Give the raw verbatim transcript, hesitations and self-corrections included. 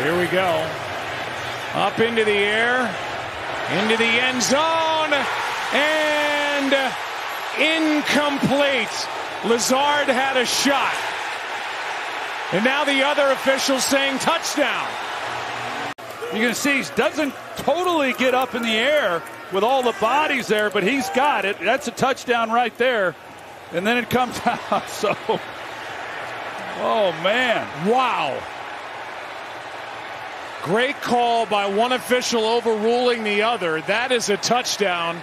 Here we go. Up into the air, into the end zone, and incomplete. Lazard had a shot. And now the other officials saying touchdown. You can see he doesn't totally get up in the air with all the bodies there, but he's got it. That's a touchdown right there. And then it comes out. So, oh, man. Wow. Great call by one official overruling the other. That is a touchdown.